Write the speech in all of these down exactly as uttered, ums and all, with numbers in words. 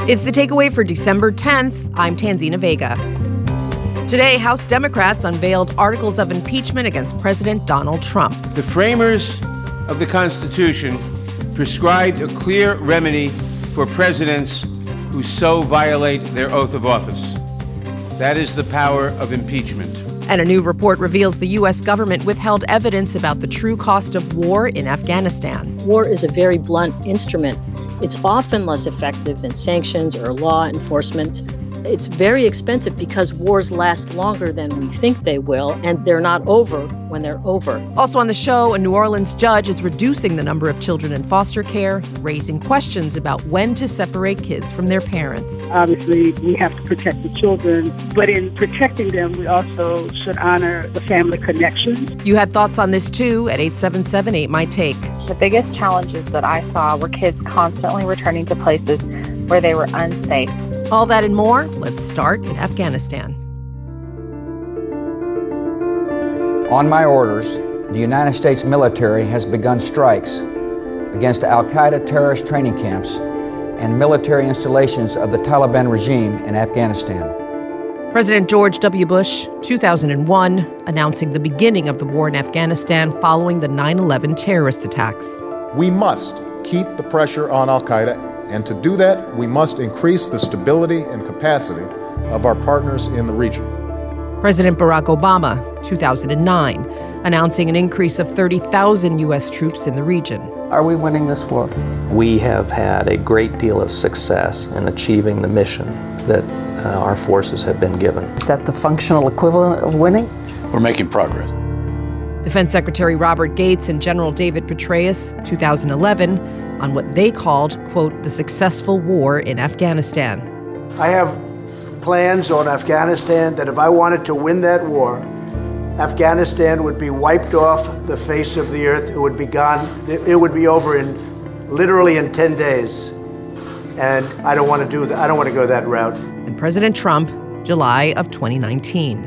It's The Takeaway for December tenth. I'm Tanzina Vega. Today, House Democrats unveiled articles of impeachment against President Donald Trump. The framers of the Constitution prescribed a clear remedy for presidents who so violate their oath of office. That is the power of impeachment. And a new report reveals the U S government withheld evidence about the true cost of war in Afghanistan. War is a very blunt instrument. It's often less effective than sanctions or law enforcement. It's very expensive because wars last longer than we think they will, and they're not over when they're over. Also on the show, a New Orleans judge is reducing the number of children in foster care, raising questions about when to separate kids from their parents. Obviously, we have to protect the children, but in protecting them, we also should honor the family connections. You had thoughts on this too at eight seven seven eight, my take. The biggest challenges that I saw were kids constantly returning to places where they were unsafe. All that and more. Let's start in Afghanistan. On my orders, the United States military has begun strikes against al-Qaeda terrorist training camps and military installations of the Taliban regime in Afghanistan. President George W. Bush, two thousand one, announcing the beginning of the war in Afghanistan following the nine eleven terrorist attacks. We must keep the pressure on al-Qaeda, and to do that, we must increase the stability and capacity of our partners in the region. President Barack Obama, two thousand nine, announcing an increase of thirty thousand U S troops in the region. Are we winning this war? We have had a great deal of success in achieving the mission that uh, our forces have been given. Is that the functional equivalent of winning? We're making progress. Defense Secretary Robert Gates and General David Petraeus, two thousand eleven, on what they called, quote, the successful war in Afghanistan. I have plans on Afghanistan that if I wanted to win that war, Afghanistan would be wiped off the face of the earth. It would be gone. It would be over in literally in ten days. And I don't want to do that. I don't want to go that route. And President Trump, July of twenty nineteen.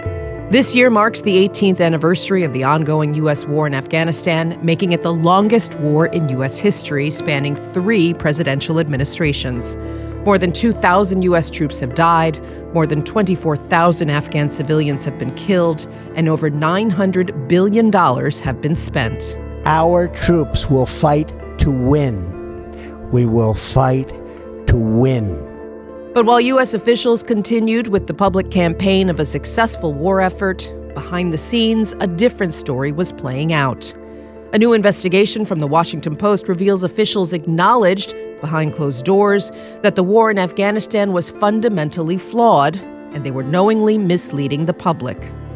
This year marks the eighteenth anniversary of the ongoing U S war in Afghanistan, making it the longest war in U S history, spanning three presidential administrations. More than two thousand U S troops have died, more than twenty-four thousand Afghan civilians have been killed, and over nine hundred billion dollars have been spent. Our troops will fight to win. We will fight to win. But while U S officials continued with the public campaign of a successful war effort, behind the scenes, a different story was playing out. A new investigation from the Washington Post reveals officials acknowledged, behind closed doors, that the war in Afghanistan was fundamentally flawed, and they were knowingly misleading the public.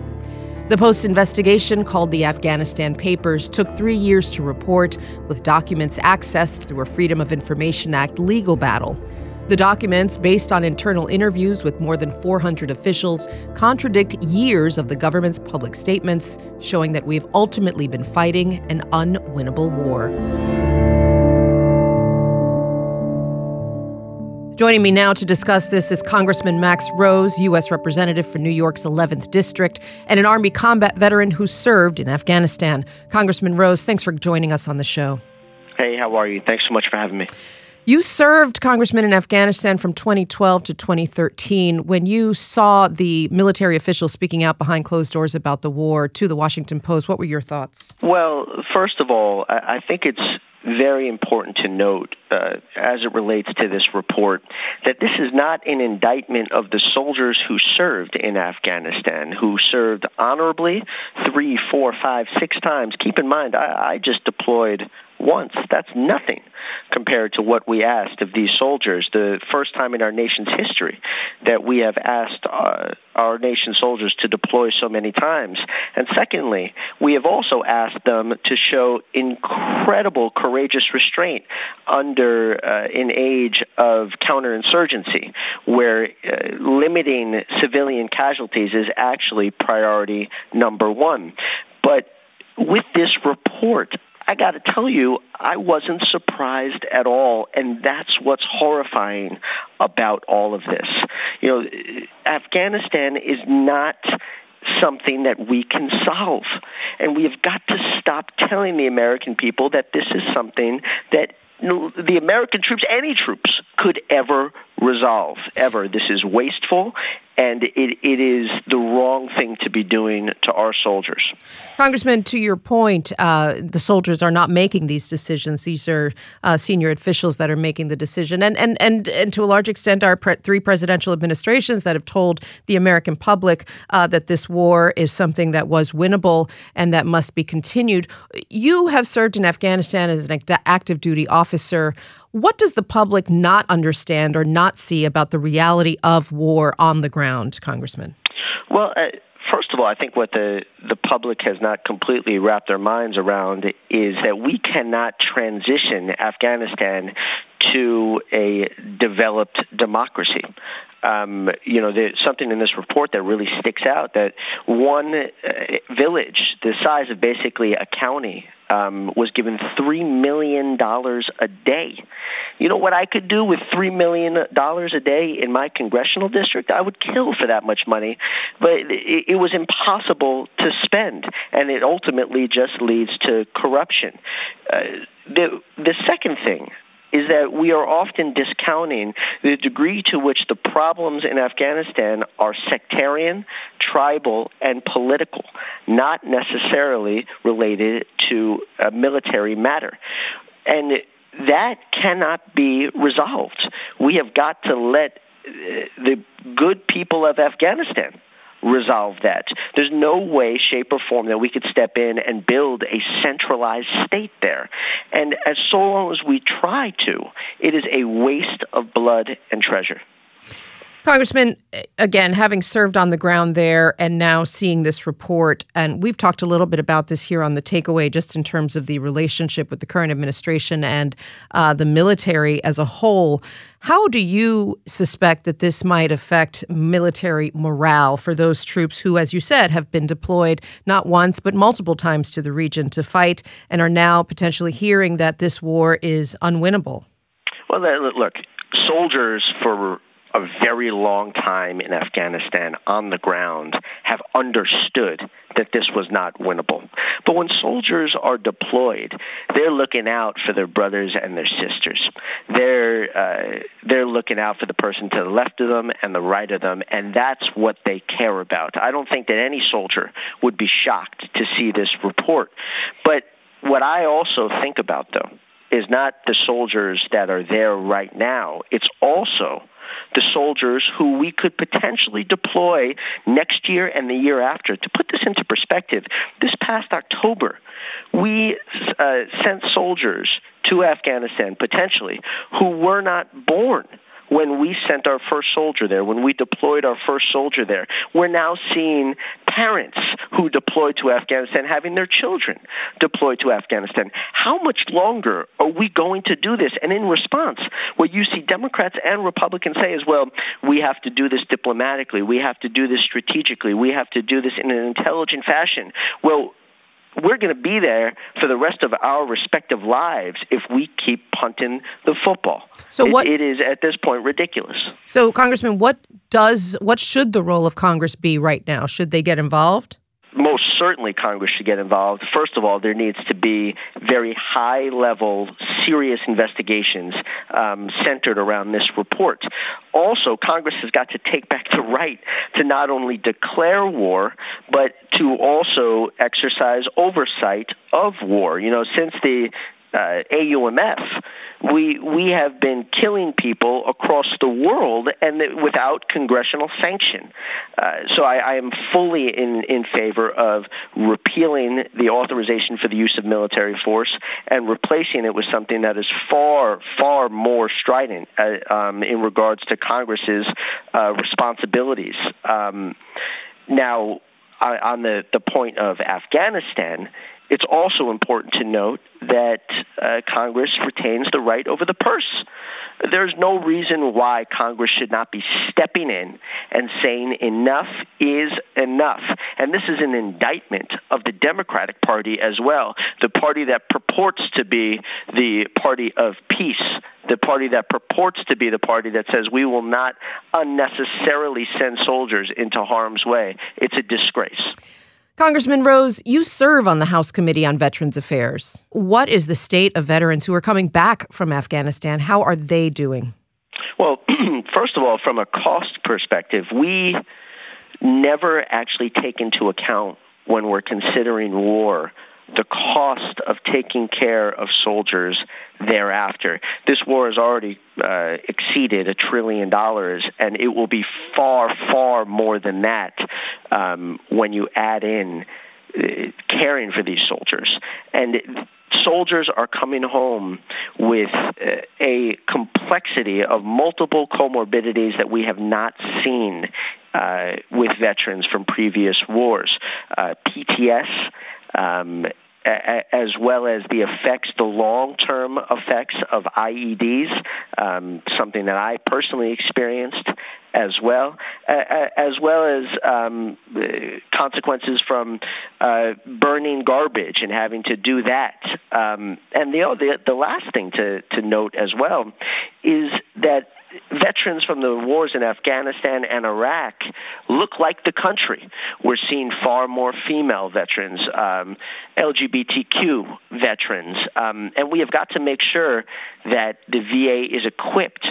The Post investigation, called the Afghanistan Papers, took three years to report, with documents accessed through a Freedom of Information Act legal battle. The documents, based on internal interviews with more than four hundred officials, contradict years of the government's public statements, showing that we've ultimately been fighting an unwinnable war. Joining me now to discuss this is Congressman Max Rose, U S Representative for New York's eleventh District, and an Army combat veteran who served in Afghanistan. Congressman Rose, thanks for joining us on the show. Hey, how are you? Thanks so much for having me. You served, Congressman, in Afghanistan from twenty twelve to twenty thirteen. When you saw the military officials speaking out behind closed doors about the war to the Washington Post, what were your thoughts? Well, first of all, I think it's very important to note, uh, as it relates to this report, that this is not an indictment of the soldiers who served in Afghanistan, who served honorably three, four, five, six times. Keep in mind, I, I just deployed once. That's nothing compared to what we asked of these soldiers, the first time in our nation's history that we have asked uh, our nation's soldiers to deploy so many times. And secondly, we have also asked them to show incredible courageous restraint under uh, an age of counterinsurgency, where uh, limiting civilian casualties is actually priority number one. But with this report, I got to tell you, I wasn't surprised at all, and that's what's horrifying about all of this. You know, Afghanistan is not something that we can solve, and we have got to stop telling the American people that this is something that the American troops, any troops, could ever resolve ever. This is wasteful, and it, it is the wrong thing to be doing to our soldiers. Congressman, to your point, uh, the soldiers are not making these decisions. These are uh, senior officials that are making the decision. And and and, and to a large extent, our pre- three presidential administrations that have told the American public uh, that this war is something that was winnable and that must be continued. You have served in Afghanistan as an active duty officer. What does the public not understand or not see about the reality of war on the ground, Congressman? Well, uh, first of all, I think what the, the public has not completely wrapped their minds around is that we cannot transition Afghanistan to a developed democracy. Um, you know, there's something in this report that really sticks out, that one uh, village, the size of basically a county, um, was given three million dollars a day. You know what I could do with three million dollars a day in my congressional district? I would kill for that much money, but it, it was impossible to spend, and it ultimately just leads to corruption. Uh, the, the second thing is that we are often discounting the degree to which the problems in Afghanistan are sectarian, tribal, and political, not necessarily related to a military matter. And that cannot be resolved. We have got to let the good people of Afghanistan resolve that. There's no way, shape, or form that we could step in and build a centralized state there. And as so long as we try to, it is a waste of blood and treasure. Congressman, again, having served on the ground there and now seeing this report, and we've talked a little bit about this here on The Takeaway, just in terms of the relationship with the current administration and uh, the military as a whole, how do you suspect that this might affect military morale for those troops who, as you said, have been deployed not once but multiple times to the region to fight and are now potentially hearing that this war is unwinnable? Well, look, soldiers for a very long time in Afghanistan on the ground have understood that this was not winnable. But when soldiers are deployed, they're looking out for their brothers and their sisters. They're uh, they're looking out for the person to the left of them and the right of them, and that's what they care about. I don't think that any soldier would be shocked to see this report. But what I also think about, though, is not the soldiers that are there right now. It's also the soldiers who we could potentially deploy next year and the year after. To put this into perspective, this past October, we uh, sent soldiers to Afghanistan, potentially, who were not born when we sent our first soldier there, when we deployed our first soldier there. We're now seeing parents who deployed to Afghanistan having their children deployed to Afghanistan. How much longer are we going to do this? And in response, what you see Democrats and Republicans say is, well, we have to do this diplomatically. We have to do this strategically. We have to do this in an intelligent fashion. Well, we're going to be there for the rest of our respective lives if we keep punting the football. So what, it, it is, at this point, ridiculous. So, Congressman, what does what should the role of Congress be right now? Should they get involved? Most certainly Congress should get involved. First of all, there needs to be very high-level, serious investigations um, centered around this report. Also, Congress has got to take back the right to not only declare war, but to also exercise oversight of war. You know, since the uh, A U M F, we we have been killing people across the world and without congressional sanction. Uh, so I, I am fully in, in favor of repealing the authorization for the use of military force and replacing it with something that is far, far more strident uh, um, in regards to Congress's uh, responsibilities. Um, now, on the, the point of Afghanistan, it's also important to note that uh, Congress retains the right over the purse. There's no reason why Congress should not be stepping in and saying enough is enough. And this is an indictment of the Democratic Party as well, the party that purports to be the party of peace, the party that purports to be the party that says we will not unnecessarily send soldiers into harm's way. It's a disgrace. Congressman Rose, you serve on the House Committee on Veterans Affairs. What is the state of veterans who are coming back from Afghanistan? How are they doing? Well, first of all, from a cost perspective, we never actually take into account when we're considering war the cost of taking care of soldiers thereafter. This war has already uh, exceeded a trillion dollars, and it will be far, far more than that um, when you add in uh, caring for these soldiers. And it, soldiers are coming home with uh, a complexity of multiple comorbidities that we have not seen uh, with veterans from previous wars. Uh, P T S, um, a- as well as the effects, the long-term effects of I E Ds, um, something that I personally experienced as well, uh, as well as um, consequences from uh, burning garbage and having to do that. Um, and the, the the last thing to, to note as well is that veterans from the wars in Afghanistan and Iraq look like the country. We're seeing far more female veterans, um, L G B T Q veterans, um, and we have got to make sure that the V A is equipped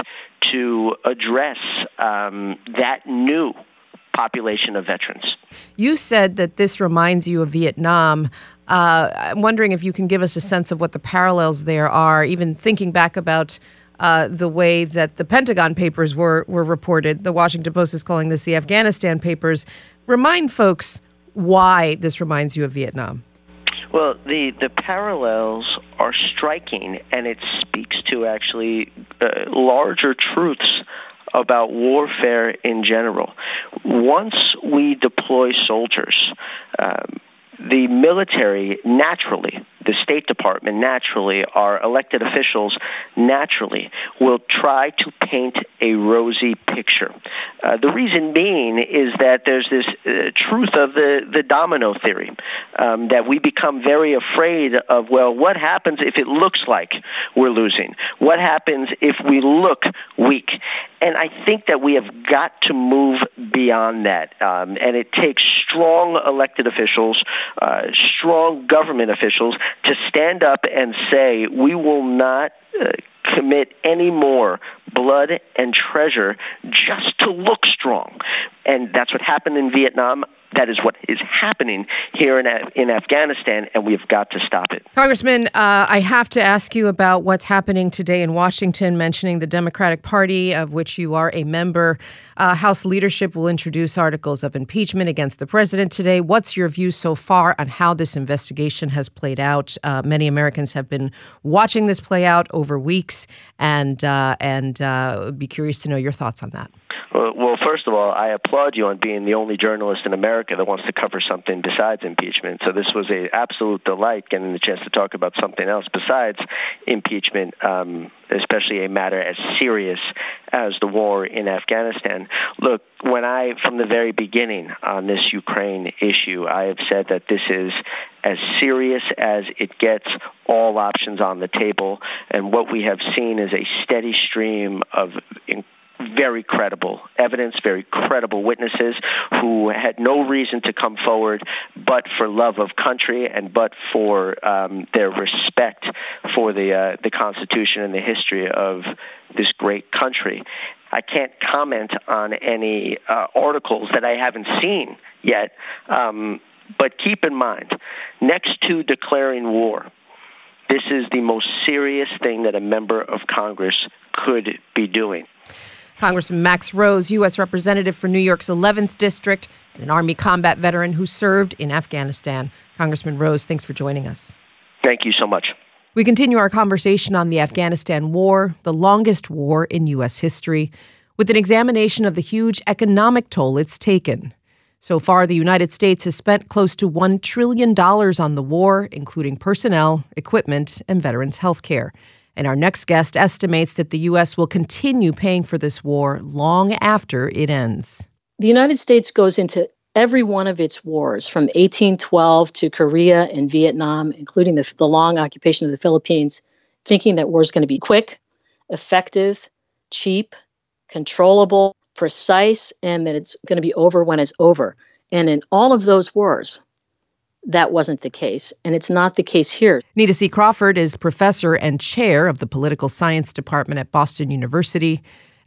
to address um, that new population of veterans. You said that this reminds you of Vietnam. Uh, I'm wondering if you can give us a sense of what the parallels there are, even thinking back about uh, the way that the Pentagon Papers were, were reported. The Washington Post is calling this the Afghanistan Papers. Remind folks why this reminds you of Vietnam. Well, the, the parallels are striking, and it speaks to actually uh, larger truths about warfare in general. Once we deploy soldiers, um, the military naturally, the State Department naturally, our elected officials naturally will try to paint a rosy picture. Uh, the reason being is that there's this uh, truth of the, the domino theory, um, that we become very afraid of, well, what happens if it looks like we're losing? What happens if we look weak? And I think that we have got to move beyond that. Um, and it takes strong elected officials, uh, strong government officials to stand up and say, we will not uh, commit any more blood and treasure just to look strong. And that's what happened in Vietnam. That is what is happening here in in Afghanistan, and we've got to stop it. Congressman, uh, I have to ask you about what's happening today in Washington, mentioning the Democratic Party, of which you are a member. Uh, House leadership will introduce articles of impeachment against the president today. What's your view so far on how this investigation has played out? Uh, many Americans have been watching this play out over weeks, and uh, and uh, be curious to know your thoughts on that. Well, first of all, I applaud you on being the only journalist in America that wants to cover something besides impeachment. So this was an absolute delight getting the chance to talk about something else besides impeachment, um, especially a matter as serious as the war in Afghanistan. Look, when I, from the very beginning on this Ukraine issue, I have said that this is as serious as it gets, all options on the table, and what we have seen is a steady stream of incredible very credible evidence, very credible witnesses who had no reason to come forward but for love of country and but for um, their respect for the uh, the Constitution and the history of this great country. I can't comment on any uh, articles that I haven't seen yet, um, but keep in mind, next to declaring war, this is the most serious thing that a member of Congress could be doing. Congressman Max Rose, U S Representative for New York's eleventh District, and an Army combat veteran who served in Afghanistan. Congressman Rose, thanks for joining us. Thank you so much. We continue our conversation on the Afghanistan war, the longest war in U S history, with an examination of the huge economic toll it's taken. So far, the United States has spent close to one trillion dollars on the war, including personnel, equipment, and veterans' health care. And our next guest estimates that the U S will continue paying for this war long after it ends. The United States goes into every one of its wars, from eighteen twelve to Korea and Vietnam, including the, the long occupation of the Philippines, thinking that war is going to be quick, effective, cheap, controllable, precise, and that it's going to be over when it's over. And in all of those wars, that wasn't the case, and it's not the case here. Nita C. Crawford is professor and chair of the Political Science Department at Boston University,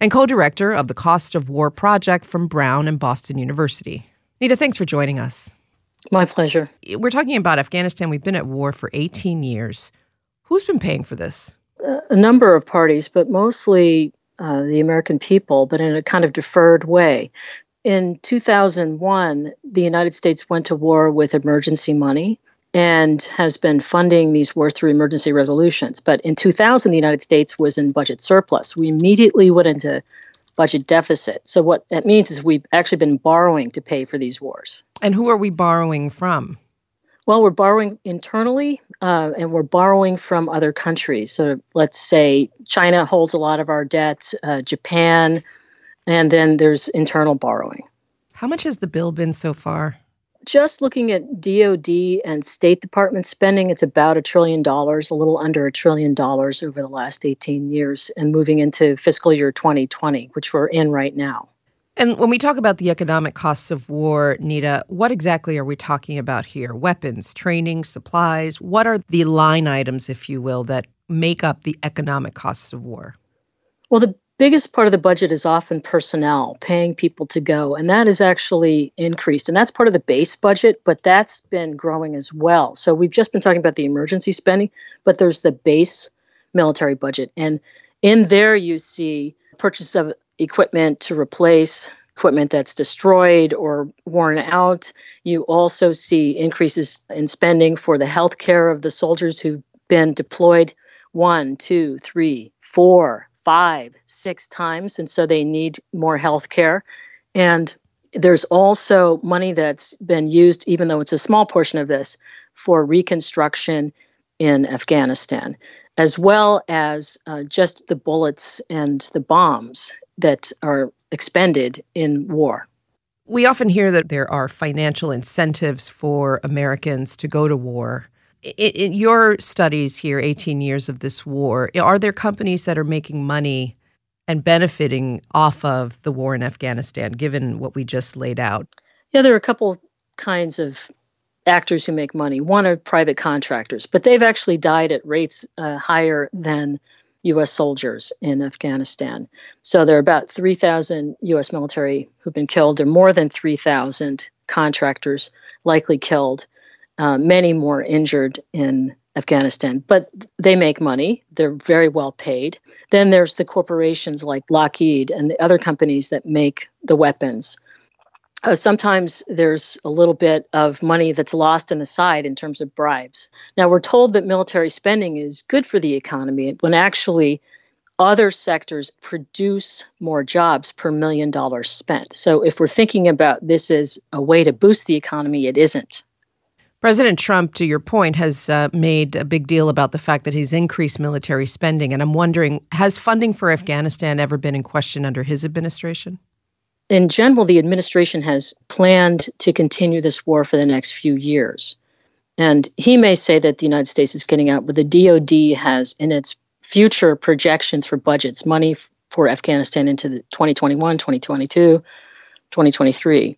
and co-director of the Cost of War Project from Brown and Boston University. Nita, thanks for joining us. My pleasure. We're talking about Afghanistan. We've been at war for eighteen years. Who's been paying for this? A number of parties, but mostly uh, the American people, but in a kind of deferred way. In two thousand one, the United States went to war with emergency money and has been funding these wars through emergency resolutions. But in two thousand, the United States was in budget surplus. We immediately went into budget deficit. So what that means is we've actually been borrowing to pay for these wars. And who are we borrowing from? Well, we're borrowing internally, uh, and we're borrowing from other countries. So let's say China holds a lot of our debt, uh, Japan, and then there's internal borrowing. How much has the bill been so far? Just looking at D O D and State Department spending, it's about a trillion dollars, a little under a trillion dollars over the last eighteen years, and moving into fiscal year twenty twenty, which we're in right now. And when we talk about the economic costs of war, Nita, what exactly are we talking about here? Weapons, training, supplies? What are the line items, if you will, that make up the economic costs of war? Well, the biggest part of the budget is often personnel, paying people to go, and that is actually increased. And that's part of the base budget, but that's been growing as well. So we've just been talking about the emergency spending, but there's the base military budget. And in there you see purchase of equipment to replace equipment that's destroyed or worn out. You also see increases in spending for the health care of the soldiers who've been deployed one, two, three, four, five, six times, and so they need more health care. And there's also money that's been used, even though it's a small portion of this, for reconstruction in Afghanistan, as well as uh, just the bullets and the bombs that are expended in war. We often hear that there are financial incentives for Americans to go to war. In, in your studies here, eighteen years of this war, are there companies that are making money and benefiting off of the war in Afghanistan, given what we just laid out? Yeah, there are a couple kinds of actors who make money. One are private contractors, but they've actually died at rates uh, higher than U S soldiers in Afghanistan. So there are about three thousand U S military who've been killed, and more than three thousand contractors likely killed, uh, many more injured in Afghanistan. But they make money. They're very well paid. Then there's the corporations like Lockheed and the other companies that make the weapons. Uh, sometimes there's a little bit of money that's lost on the side in terms of bribes. Now, we're told that military spending is good for the economy when actually other sectors produce more jobs per million dollars spent. So if we're thinking about this as a way to boost the economy, it isn't. President Trump, to your point, has uh, made a big deal about the fact that he's increased military spending. And I'm wondering, has funding for Afghanistan ever been in question under his administration? In general, the administration has planned to continue this war for the next few years. And he may say that the United States is getting out, but the D O D has in its future projections for budgets money for Afghanistan into the twenty twenty-one, twenty twenty-two, twenty twenty-three.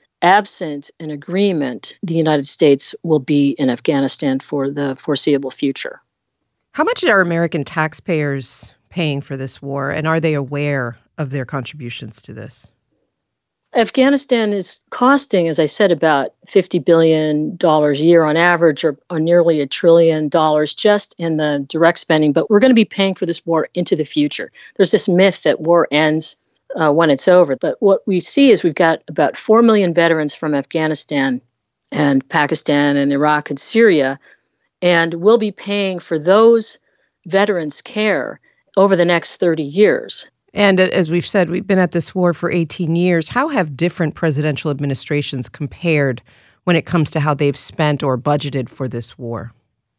Absent an agreement, the United States will be in Afghanistan for the foreseeable future. How much are American taxpayers paying for this war, and are they aware of their contributions to this? Afghanistan is costing, as I said, about fifty billion dollars a year on average, or, or nearly a trillion dollars just in the direct spending. But we're going to be paying for this war into the future. There's this myth that war ends uh, when it's over. But what we see is we've got about four million veterans from Afghanistan and Pakistan and Iraq and Syria, and we'll be paying for those veterans' care over the next thirty years. And as we've said, we've been at this war for eighteen years. How have different presidential administrations compared when it comes to how they've spent or budgeted for this war?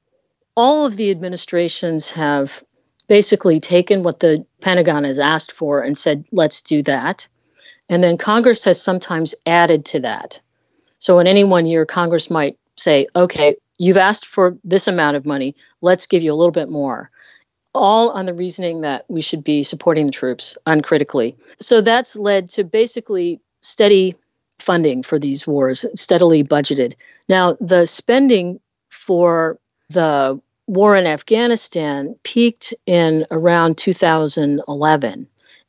All of the administrations have basically taken what the Pentagon has asked for and said, let's do that. And then Congress has sometimes added to that. So in any one year, Congress might say, okay, you've asked for this amount of money. Let's give you a little bit more. All on the reasoning that we should be supporting the troops uncritically. So that's led to basically steady funding for these wars, steadily budgeted. Now, the spending for the war in Afghanistan peaked in around two thousand eleven.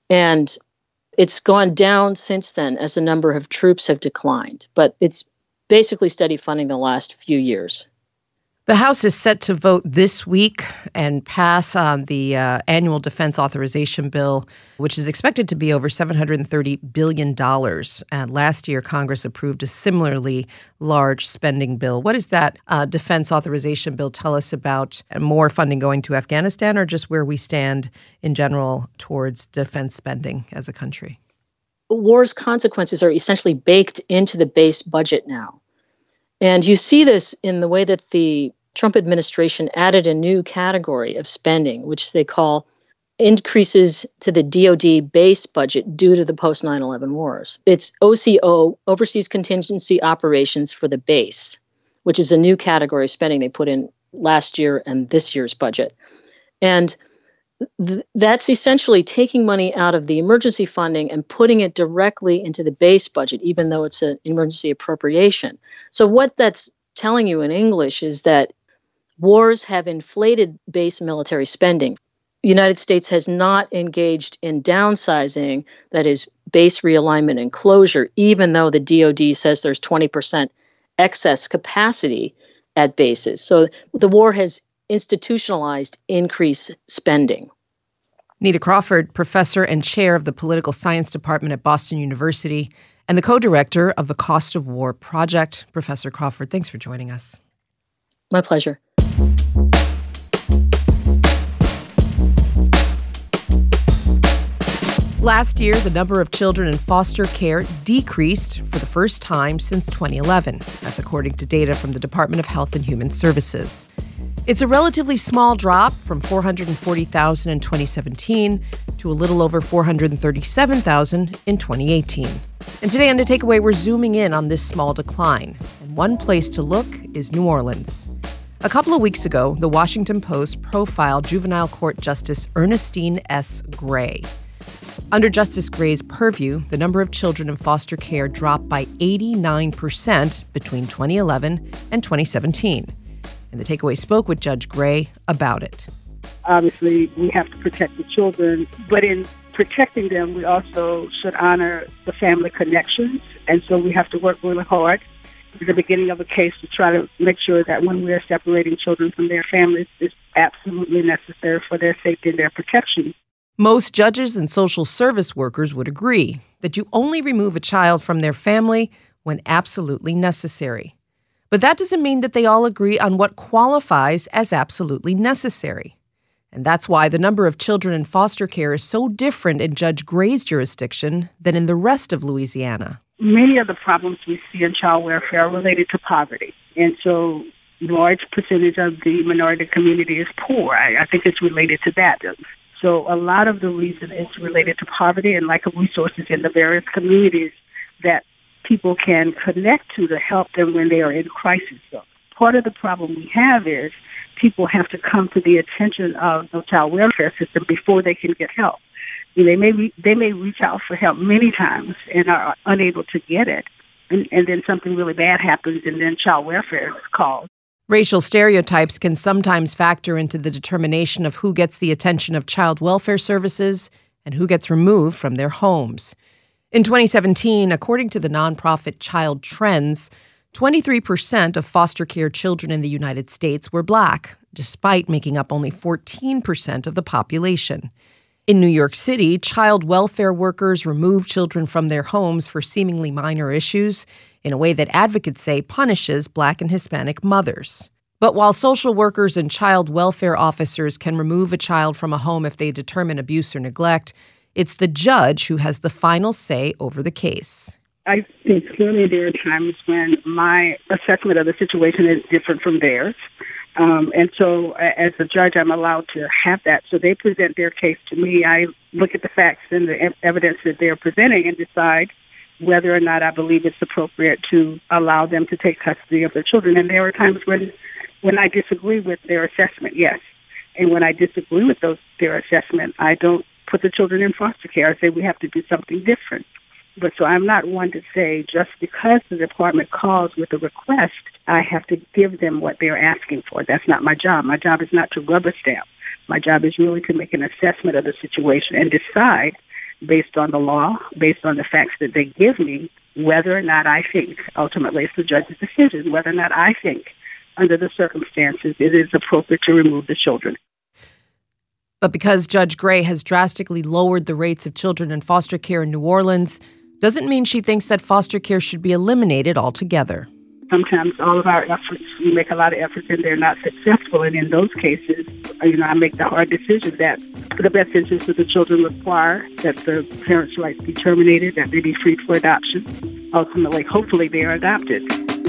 And it's gone down since then as the number of troops have declined. But it's basically steady funding the last few years. The House is set to vote this week and pass on the uh, annual defense authorization bill, which is expected to be over seven hundred thirty billion dollars. And last year, Congress approved a similarly large spending bill. What does that uh, defense authorization bill tell us about more funding going to Afghanistan, or just where we stand in general towards defense spending as a country? War's consequences are essentially baked into the base budget now. And you see this in the way that the Trump administration added a new category of spending, which they call increases to the D O D base budget due to the post nine eleven wars. It's O C O, Overseas Contingency Operations for the base, which is a new category of spending they put in last year and this year's budget. And th- that's essentially taking money out of the emergency funding and putting it directly into the base budget, even though it's an emergency appropriation. So what that's telling you in English is that wars have inflated base military spending. The United States has not engaged in downsizing, that is, base realignment and closure, even though the D O D says there's twenty percent excess capacity at bases. So the war has institutionalized increased spending. Nita Crawford, professor and chair of the Political Science Department at Boston University and the co-director of the Cost of War Project. Professor Crawford, thanks for joining us. My pleasure. Last year, the number of children in foster care decreased for the first time since twenty eleven. That's according to data from the Department of Health and Human Services. It's a relatively small drop from four hundred forty thousand in twenty seventeen to a little over four hundred thirty-seven thousand in twenty eighteen. And today on The Takeaway, we're zooming in on this small decline. And one place to look is New Orleans. A couple of weeks ago, the Washington Post profiled juvenile court Justice Ernestine S. Gray. Under Justice Gray's purview, the number of children in foster care dropped by eighty-nine percent between twenty eleven and twenty seventeen. And The Takeaway spoke with Judge Gray about it. Obviously, we have to protect the children, but in protecting them, we also should honor the family connections. And so we have to work really hard at the beginning of a case to try to make sure that when we're separating children from their families, it's absolutely necessary for their safety and their protection. Most judges and social service workers would agree that you only remove a child from their family when absolutely necessary. But that doesn't mean that they all agree on what qualifies as absolutely necessary. And that's why the number of children in foster care is so different in Judge Gray's jurisdiction than in the rest of Louisiana. Many of the problems we see in child welfare are related to poverty. And so a large percentage of the minority community is poor. I, I think it's related to that. So a lot of the reason is related to poverty and lack of resources in the various communities that people can connect to to help them when they are in crisis. So part of the problem we have is people have to come to the attention of the child welfare system before they can get help. You know, they may re- they may reach out for help many times and are unable to get it, and, and then something really bad happens, and then child welfare is called. Racial stereotypes can sometimes factor into the determination of who gets the attention of child welfare services and who gets removed from their homes. In twenty seventeen, according to the nonprofit Child Trends, twenty-three percent of foster care children in the United States were Black, despite making up only fourteen percent of the population. In New York City, child welfare workers remove children from their homes for seemingly minor issues in a way that advocates say punishes Black and Hispanic mothers. But while social workers and child welfare officers can remove a child from a home if they determine abuse or neglect, it's the judge who has the final say over the case. I think clearly there are times when my assessment of the situation is different from theirs. Um, and so as a judge, I'm allowed to have that. So they present their case to me. I look at the facts and the evidence that they're presenting and decide whether or not I believe it's appropriate to allow them to take custody of their children. And there are times when when I disagree with their assessment, yes. And when I disagree with those their assessment, I don't put the children in foster care. I say we have to do something different. But so I'm not one to say just because the department calls with a request, I have to give them what they're asking for. That's not my job. My job is not to rubber stamp. My job is really to make an assessment of the situation and decide based on the law, based on the facts that they give me, whether or not I think, ultimately it's the judge's decision, whether or not I think, under the circumstances, it is appropriate to remove the children. But because Judge Gray has drastically lowered the rates of children in foster care in New Orleans, doesn't mean she thinks that foster care should be eliminated altogether. Sometimes all of our efforts, we make a lot of efforts and they're not successful. And in those cases, you know, I make the hard decision that for the best interest of the children require that the parents' rights be terminated, that they be freed for adoption. Ultimately, hopefully they are adopted.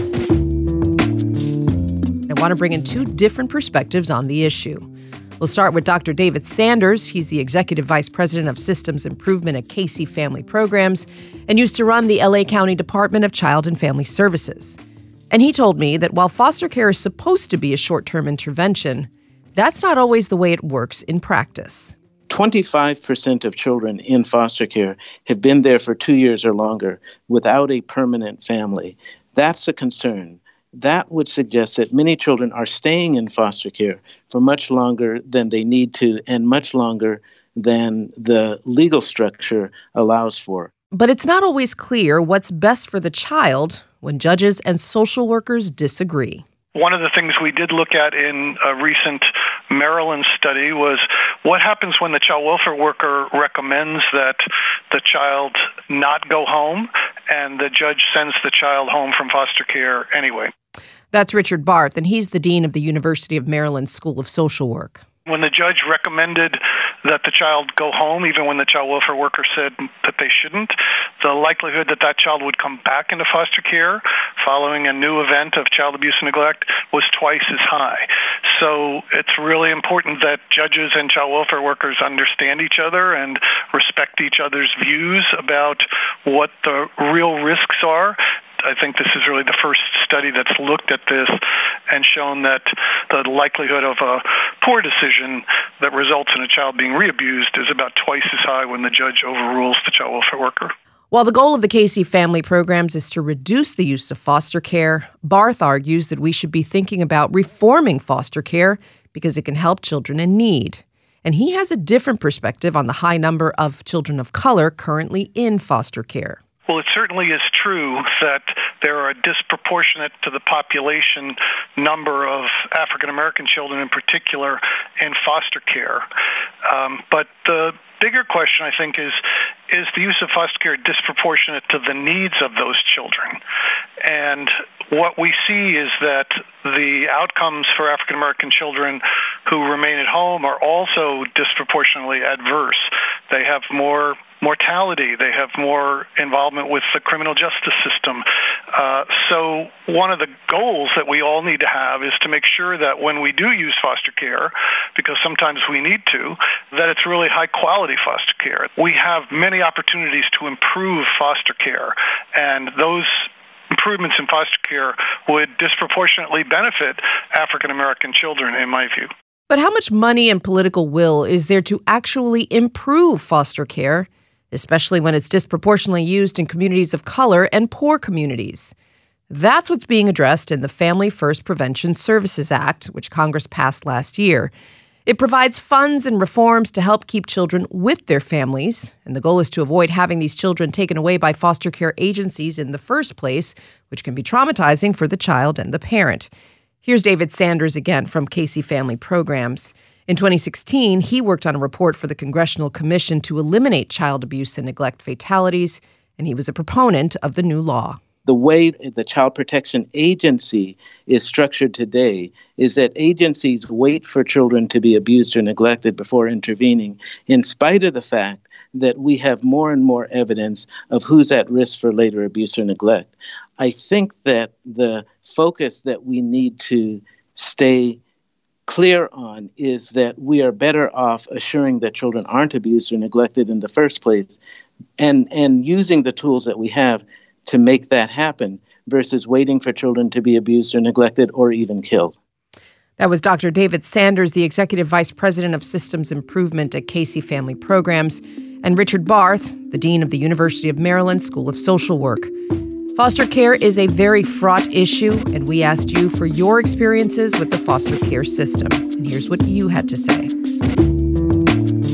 I want to bring in two different perspectives on the issue. We'll start with Doctor David Sanders. He's the Executive Vice President of Systems Improvement at Casey Family Programs and used to run the L A County Department of Child and Family Services. And he told me that while foster care is supposed to be a short-term intervention, that's not always the way it works in practice. twenty-five percent of children in foster care have been there for two years or longer without a permanent family. That's a concern. That would suggest that many children are staying in foster care for much longer than they need to and much longer than the legal structure allows for. But it's not always clear what's best for the child when judges and social workers disagree. One of the things we did look at in a recent Maryland study was what happens when the child welfare worker recommends that the child not go home and the judge sends the child home from foster care anyway. That's Richard Barth, and he's the dean of the University of Maryland School of Social Work. When the judge recommended that the child go home, even when the child welfare worker said that they shouldn't, the likelihood that that child would come back into foster care following a new event of child abuse and neglect was twice as high. So it's really important that judges and child welfare workers understand each other and respect each other's views about what the real risks are. I think this is really the first study that's looked at this and shown that the likelihood of a poor decision that results in a child being re-abused is about twice as high when the judge overrules the child welfare worker. While the goal of the Casey Family Programs is to reduce the use of foster care, Barth argues that we should be thinking about reforming foster care because it can help children in need. And he has a different perspective on the high number of children of color currently in foster care. Well, it certainly is true that there are a disproportionate to the population number of African-American children in particular in foster care. Um, but the bigger question, I think, is, is the use of foster care disproportionate to the needs of those children? And what we see is that the outcomes for African-American children who remain at home are also disproportionately adverse. They have more mortality. They have more involvement with the criminal justice system. Uh, so one of the goals that we all need to have is to make sure that when we do use foster care, because sometimes we need to, that it's really high-quality foster care. We have many opportunities to improve foster care, and those improvements in foster care would disproportionately benefit African-American children, in my view. But how much money and political will is there to actually improve foster care, especially when it's disproportionately used in communities of color and poor communities? That's what's being addressed in the Family First Prevention Services Act, which Congress passed last year. It provides funds and reforms to help keep children with their families, and the goal is to avoid having these children taken away by foster care agencies in the first place, which can be traumatizing for the child and the parent. Here's David Sanders again from Casey Family Programs. In twenty sixteen, he worked on a report for the Congressional Commission to eliminate child abuse and neglect fatalities, and he was a proponent of the new law. The way the Child Protection Agency is structured today is that agencies wait for children to be abused or neglected before intervening, in spite of the fact that we have more and more evidence of who's at risk for later abuse or neglect. I think that the focus that we need to stay clear on is that we are better off assuring that children aren't abused or neglected in the first place and, and using the tools that we have to make that happen versus waiting for children to be abused or neglected or even killed. That was Doctor David Sanders, the Executive Vice President of Systems Improvement at Casey Family Programs, and Richard Barth, the Dean of the University of Maryland School of Social Work. Foster care is a very fraught issue, and we asked you for your experiences with the foster care system. And here's what you had to say.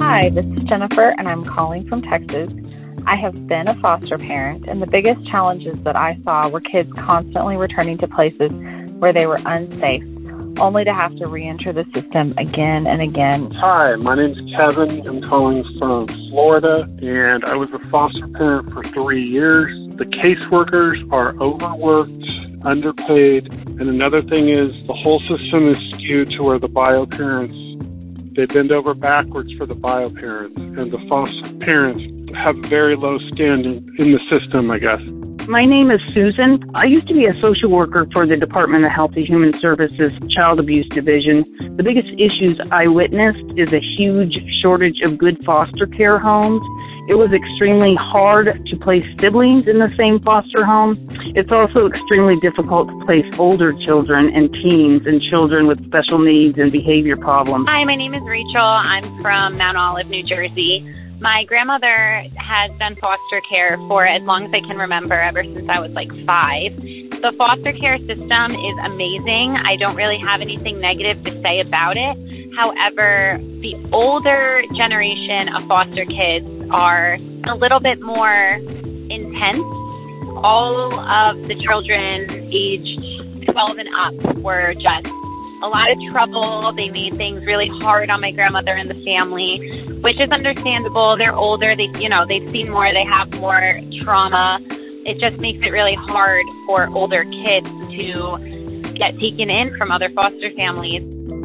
Hi, this is Jennifer, and I'm calling from Texas. I have been a foster parent, and the biggest challenges that I saw were kids constantly returning to places where they were unsafe, only to have to re-enter the system again and again. Hi, my name's Kevin. I'm calling from Florida, and I was a foster parent for three years. The caseworkers are overworked, underpaid, and another thing is the whole system is skewed to where the bio parents, they bend over backwards for the bio parents, and the foster parents have very low standing in the system, I guess. My name is Susan. I used to be a social worker for the Department of Health and Human Services Child Abuse Division. The biggest issues I witnessed is a huge shortage of good foster care homes. It was extremely hard to place siblings in the same foster home. It's also extremely difficult to place older children and teens and children with special needs and behavior problems. Hi, my name is Rachel. I'm from Mount Olive, New Jersey. My grandmother has done foster care for as long as I can remember, ever since I was like five. The foster care system is amazing. I don't really have anything negative to say about it. However, the older generation of foster kids are a little bit more intense. All of the children aged twelve and up were just a lot of trouble. They made things really hard on my grandmother and the family, which is understandable. They're older. They, you know, they've seen more. They have more trauma. It just makes it really hard for older kids to get taken in from other foster families.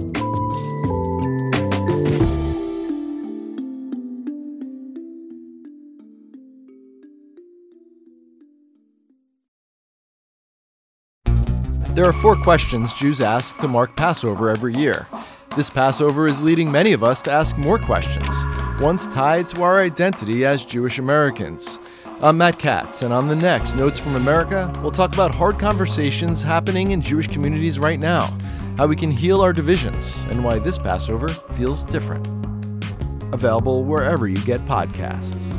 There are four questions Jews ask to mark Passover every year. This Passover is leading many of us to ask more questions, ones tied to our identity as Jewish Americans. I'm Matt Katz, and on the next Notes from America, we'll talk about hard conversations happening in Jewish communities right now, how we can heal our divisions, and why this Passover feels different. Available wherever you get podcasts.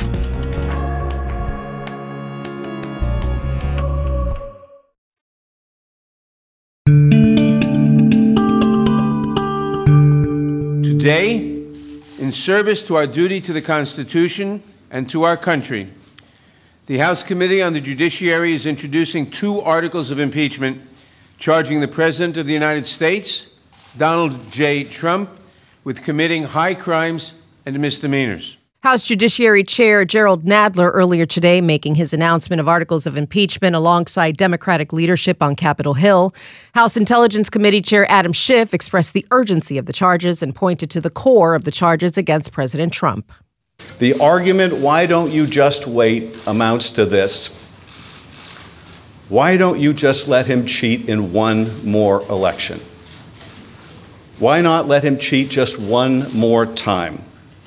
Today, in service to our duty to the Constitution and to our country, the House Committee on the Judiciary is introducing two articles of impeachment charging the President of the United States, Donald J. Trump, with committing high crimes and misdemeanors. House Judiciary Chair Gerald Nadler earlier today making his announcement of articles of impeachment alongside Democratic leadership on Capitol Hill. House Intelligence Committee Chair Adam Schiff expressed the urgency of the charges and pointed to the core of the charges against President Trump. The argument, why don't you just wait, amounts to this. Why don't you just let him cheat in one more election? Why not let him cheat just one more time?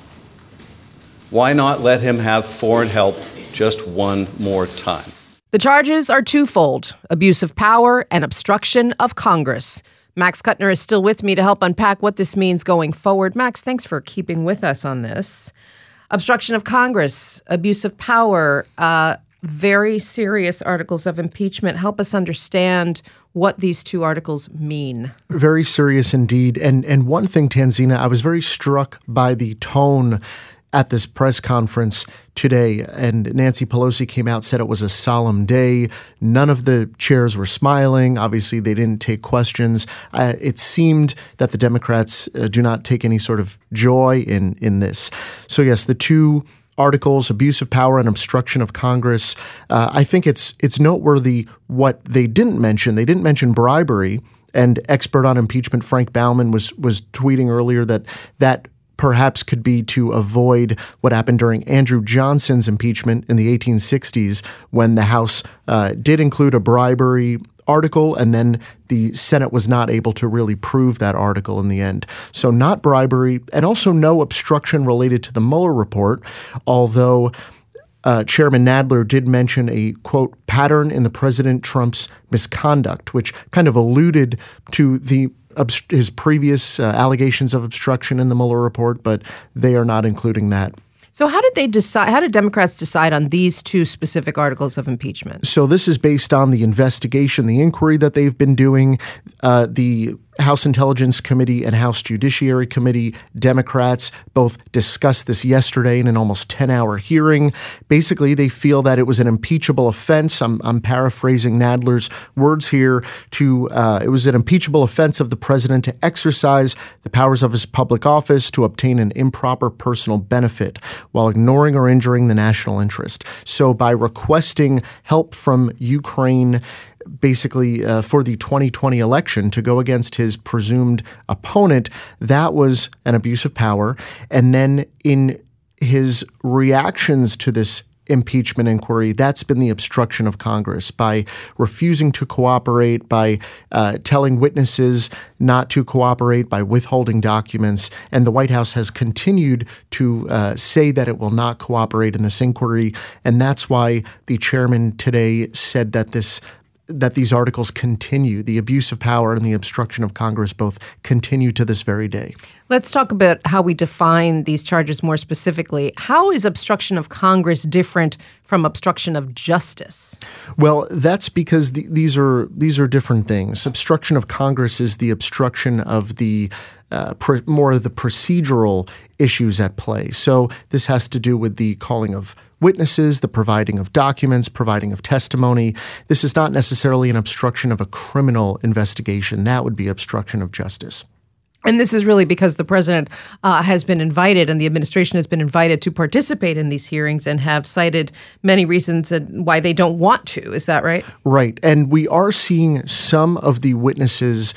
Why not let him have foreign help just one more time? The charges are twofold: abuse of power and obstruction of Congress. Max Kuttner is still with me to help unpack what this means going forward. Max, thanks for keeping with us on this. Obstruction of Congress, abuse of power, uh, very serious articles of impeachment. Help us understand what these two articles mean. Very serious indeed. And and one thing, Tanzina, I was very struck by the tone at this press conference today, and Nancy Pelosi came out, said it was a solemn day. None of the chairs were smiling. Obviously, they didn't take questions. Uh, it seemed that the Democrats uh, do not take any sort of joy in, in this. So yes, the two articles, abuse of power and obstruction of Congress, uh, I think it's it's noteworthy what they didn't mention. They didn't mention bribery, and expert on impeachment Frank Baumann was was tweeting earlier that that perhaps could be to avoid what happened during Andrew Johnson's impeachment in the eighteen sixties, when the House uh, did include a bribery article, and then the Senate was not able to really prove that article in the end. So not bribery, and also no obstruction related to the Mueller report, although uh, Chairman Nadler did mention a, quote, pattern in the President Trump's misconduct, which kind of alluded to the his previous uh, allegations of obstruction in the Mueller report, but they are not including that. So how did they decide? How did Democrats decide on these two specific articles of impeachment? So this is based on the investigation, the inquiry that they've been doing. Uh, the House Intelligence Committee and House Judiciary Committee Democrats both discussed this yesterday in an almost ten-hour hearing. Basically, they feel that it was an impeachable offense. I'm, I'm paraphrasing Nadler's words here. To uh, it was an impeachable offense of the president to exercise the powers of his public office to obtain an improper personal benefit while ignoring or injuring the national interest. So by requesting help from Ukraine, basically uh, for the twenty twenty election to go against his presumed opponent, that was an abuse of power. And then in his reactions to this impeachment inquiry, that's been the obstruction of Congress by refusing to cooperate, by uh, telling witnesses not to cooperate, by withholding documents. And the White House has continued to uh, say that it will not cooperate in this inquiry. And that's why the chairman today said that this that these articles continue. The abuse of power and the obstruction of Congress both continue to this very day. Let's talk about how we define these charges more specifically. How is obstruction of Congress different from obstruction of justice? Well, that's because the, these are these are different things. Obstruction of Congress is the obstruction of the uh, pr- more of the procedural issues at play. So this has to do with the calling of witnesses, the providing of documents, providing of testimony. This is not necessarily an obstruction of a criminal investigation. That would be obstruction of justice. And this is really because the president uh, has been invited and the administration has been invited to participate in these hearings and have cited many reasons why they don't want to. Is that right? Right. And we are seeing some of the witnesses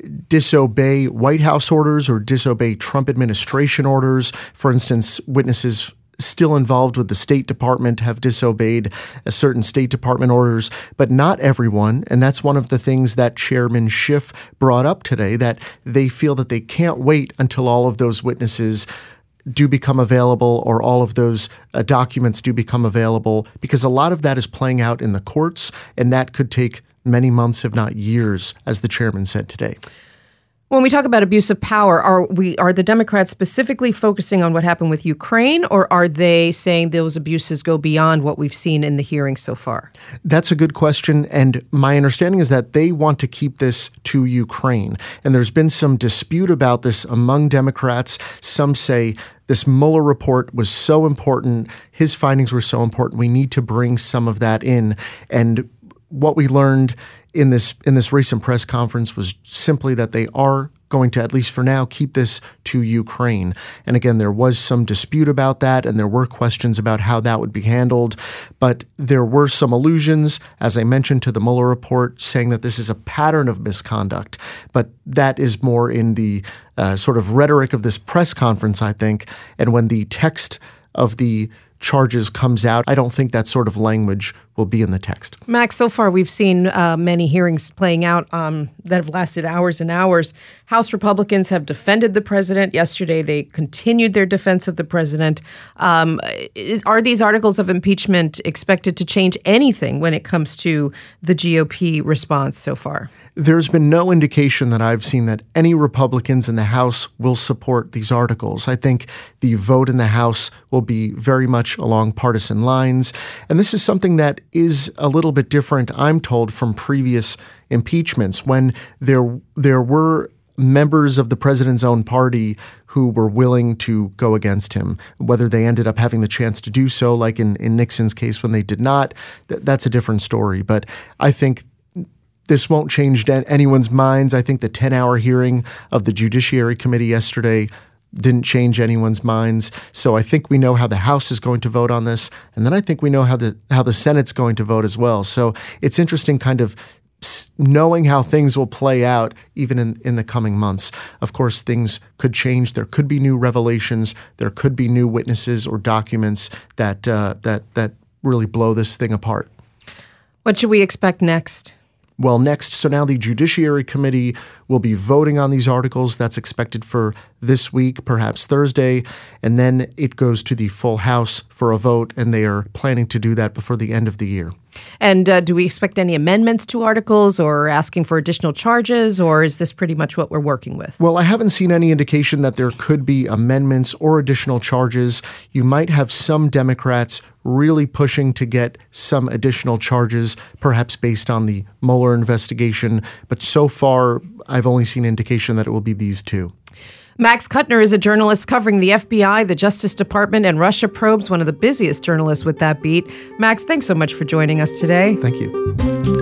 disobey White House orders or disobey Trump administration orders. For instance, witnesses still involved with the State Department have disobeyed a certain State Department orders, but not everyone. And that's one of the things that Chairman Schiff brought up today, that they feel that they can't wait until all of those witnesses do become available or all of those uh, documents do become available, because a lot of that is playing out in the courts, and that could take many months, if not years, as the chairman said today. When we talk about abuse of power, are we are the Democrats specifically focusing on what happened with Ukraine, or are they saying those abuses go beyond what we've seen in the hearings so far? That's a good question. And my understanding is that they want to keep this to Ukraine. And there's been some dispute about this among Democrats. Some say this Mueller report was so important, his findings were so important, we need to bring some of that in. And what we learned in this in this recent press conference was simply that they are going to, at least for now, keep this to Ukraine. And again, there was some dispute about that, and there were questions about how that would be handled. But there were some allusions, as I mentioned, to the Mueller report, saying that this is a pattern of misconduct. But that is more in the uh, sort of rhetoric of this press conference, I think. And when the text of the charges comes out, I don't think that sort of language will be in the text. Max, so far we've seen uh, many hearings playing out um, that have lasted hours and hours. House Republicans have defended the president. Yesterday, they continued their defense of the president. Um, is, are these articles of impeachment expected to change anything when it comes to the G O P response so far? There's been no indication that I've seen that any Republicans in the House will support these articles. I think the vote in the House will be very much along partisan lines. And this is something that is a little bit different, I'm told, from previous impeachments, when there there were members of the president's own party who were willing to go against him. Whether they ended up having the chance to do so, like in, in Nixon's case when they did not, th- that's a different story. But I think this won't change anyone's minds. I think the ten-hour hearing of the Judiciary Committee yesterday didn't change anyone's minds. So I think we know how the House is going to vote on this. And then I think we know how the how the Senate's going to vote as well. So it's interesting kind of knowing how things will play out even in, in the coming months. Of course, things could change. There could be new revelations. There could be new witnesses or documents that uh, that that really blow this thing apart. What should we expect next? Well, next, so now the Judiciary Committee will be voting on these articles. That's expected for this week, perhaps Thursday. And then it goes to the full House for a vote, and they are planning to do that before the end of the year. And uh, do we expect any amendments to articles or asking for additional charges, or is this pretty much what we're working with? Well, I haven't seen any indication that there could be amendments or additional charges. You might have some Democrats really pushing to get some additional charges, perhaps based on the Mueller investigation. But so far, I, I've only seen indication that it will be these two. Max Kuttner is a journalist covering the F B I, the Justice Department, and Russia probes, one of the busiest journalists with that beat. Max, thanks so much for joining us today. Thank you.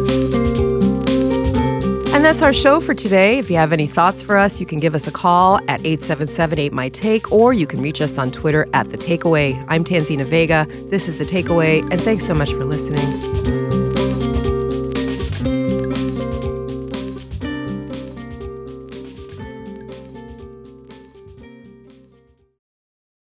And that's our show for today. If you have any thoughts for us, you can give us a call at eight seven seven, eight, M Y, TAKE, or you can reach us on Twitter at The Takeaway. I'm Tanzina Vega. This is The Takeaway, and thanks so much for listening.